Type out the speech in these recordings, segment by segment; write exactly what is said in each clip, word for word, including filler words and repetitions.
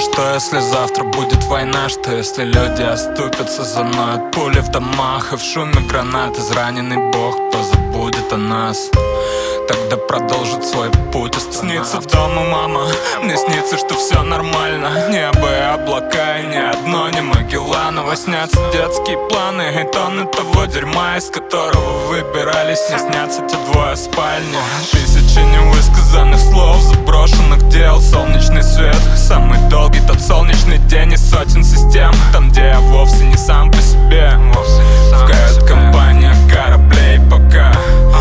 Что если завтра будет война? Что если люди оступятся за мной от пули в домах и в шуме гранат? Израненный Бог позабудет о нас, тогда продолжит свой путь астронавт. Снится дома мама, мне снится, что все нормально. Небо и облака, и ни одно не Магелланово. Снятся детские планы и тонны того дерьма, из которого выбирались. Не снятся те двое в спальне. Тысячи невысказанных слов, заброшенных дел. Солнечный свет, самый долгий тот солнечный день из сотен систем. Там, где я вовсе не сам по себе. В кают-компаниях кораблей пока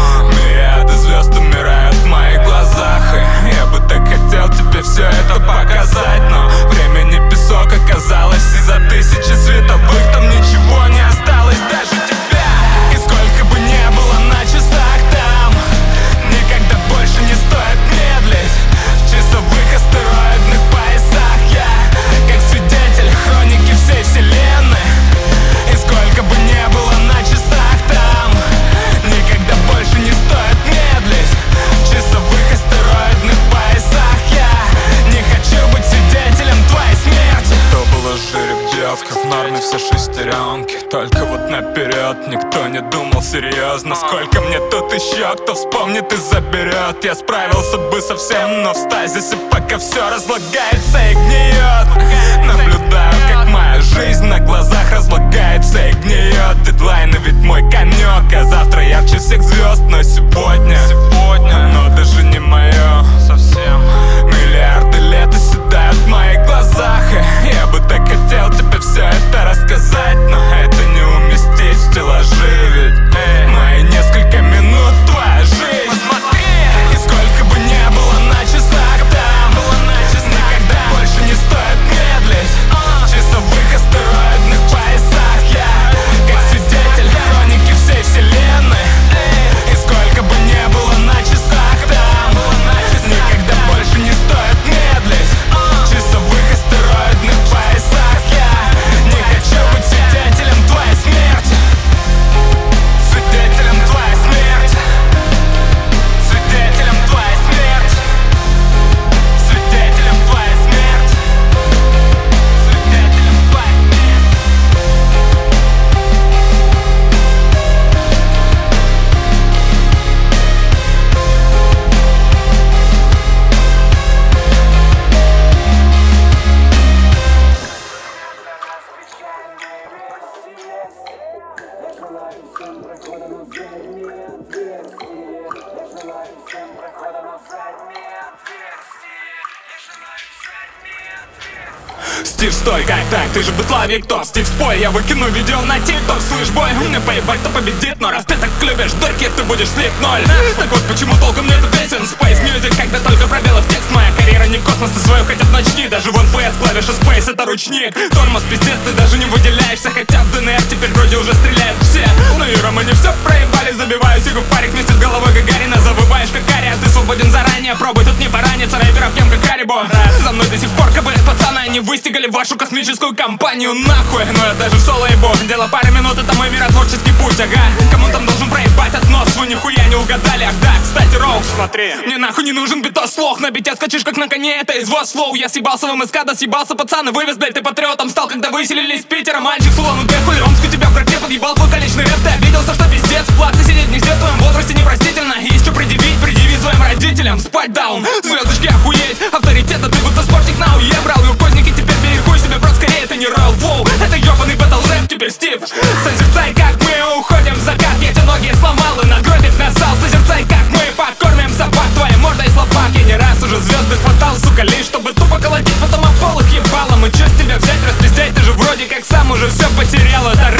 мириады звезд умирают в моих глазах. И я бы так хотел тебе все это показать, но времени песок оказалось, и за тысячи световых там ничего не осталось, даже тебя. И сколько бы не было на часах там, никогда больше не стоит медлить. В часовых астероидных поясах я, как свидетель хроники всей вселенной. И сколько бы не было на часах там, никогда больше не стоит медлить. В часовых астероидных поясах я не хочу быть свидетелем твоей смерти. То была жеребьевка, в норме все шестеренки, только вот наперед никто не думал серьезно. Сколько мне тут еще кто вспомнит и заберет. Я справился бы со всем, но в стазисе пока все разлагается и гниет. Наблюдаю, как моя жизнь на глазах разлагается и гниет. Дедлайны ведь мой конек, а завтра ярче всех звезд. Но сегодня, сегодня оно даже не мое совсем. Миллиарды лет оседают в моих глазах, и я бы так хотел тебе все это рассказать, но это не уместить в стеллажи. Ведь эй, мои несколько минут твоя жизнь. Посмотри, и сколько бы не было на часах там, никогда больше не стоит медлить. В часовых астероидных поясах я, как свидетель хроники всей вселенной. И сколько бы не было на часах там, никогда больше не стоит медлить. В часовых астероидных поясах я не хочу быть свидетелем твоей смерти. Свидетелем твоей смерти. Свидетелем твоей смерти. Свидетелем твоей смерти. Свидетелем твоей смерти. Стив, стой, как так? Ты же бытловик, топ. Стив, спой, я выкину видео на тик-ток. Слышь, бой, мне поебать, кто победит. Но раз ты так любишь дырки, ты будешь слип ноль. Так вот, почему толком нету песен. Space Music, когда только пробелов текст. Моя карьера не космос, ты свою хотят начни. Даже в эн эф эс клавиша Space, это ручник. Тормоз, пиздец, ты даже не выделяешься. Хотя в дэ эн эр теперь вроде уже стреляют все. Ну и Рома не все проебали. Забиваю сигу в парик вместе с головой Гагарина. Завываешь как Ари, а ты свободен заранее. Пробуй, тут не пораниться, рэперов кем как Харибо. За мной до сих пор КБС, пацаны, они выстигали вашу космическую компанию нахуй. Но я даже в соло ебу. Дело пары минут, это мой миротворческий путь, ага. Кому там должен проебать от нос, вы нихуя не угадали. Ах да, кстати, Роук, смотри, мне нахуй не нужен битос слов. На бите скачешь как на коне, это извоз флоу. Я съебался в эм эс ка, да съебался пацаны. Вывез, блядь, ты патриотом стал, когда выселили из Питера. Мальчик с улан-удэ, хуй ромску тебя в графе подъебал твой количный рэп. Ты обиделся, что пиздец, в плаце сидеть нигде в твоем возрасте непростительно. Есть что предъявить, предъяви своим родителям. Спать даун, звездочки охуеть. Авторитета ты будто спортик на уе брал. И укозники теперь бери хуй себе, просто скорее это не Royal Flow. Это ёбаный бэтл рэп теперь, Стив. Созерцай, как мы уходим в закат. Я те ноги сломал и нагробит на зал. Созерцай, как мы покормим собак твоей мордой слабак. Я не раз уже звезды хватал, сука, лишь чтобы тупо колотить, потом об пол их ебалом. И чё с тебя взять, распиздять, ты же вроде как сам уже все потерял. Это